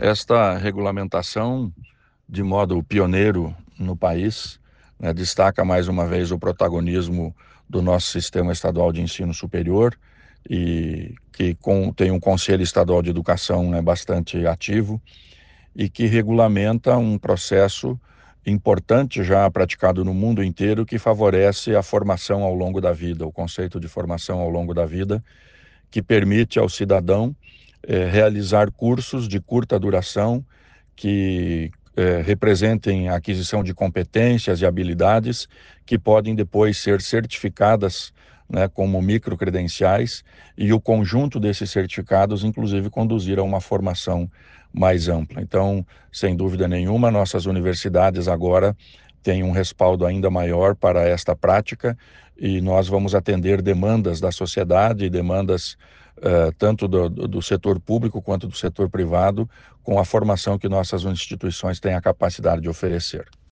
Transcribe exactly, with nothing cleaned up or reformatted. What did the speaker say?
Esta regulamentação, de modo pioneiro no país, né, destaca mais uma vez o protagonismo do nosso sistema estadual de ensino superior e que com, tem um Conselho Estadual de Educação, né, bastante ativo e que regulamenta um processo importante já praticado no mundo inteiro que favorece a formação ao longo da vida, o conceito de formação ao longo da vida, que permite ao cidadão eh, realizar cursos de curta duração que eh, representem a aquisição de competências e habilidades que podem depois ser certificadas, né, como microcredenciais, e o conjunto desses certificados, inclusive, conduzir a uma formação mais ampla. Então, sem dúvida nenhuma, nossas universidades agora têm um respaldo ainda maior para esta prática e nós vamos atender demandas da sociedade, demandas Uh, tanto do, do setor público quanto do setor privado, com a formação que nossas instituições têm a capacidade de oferecer.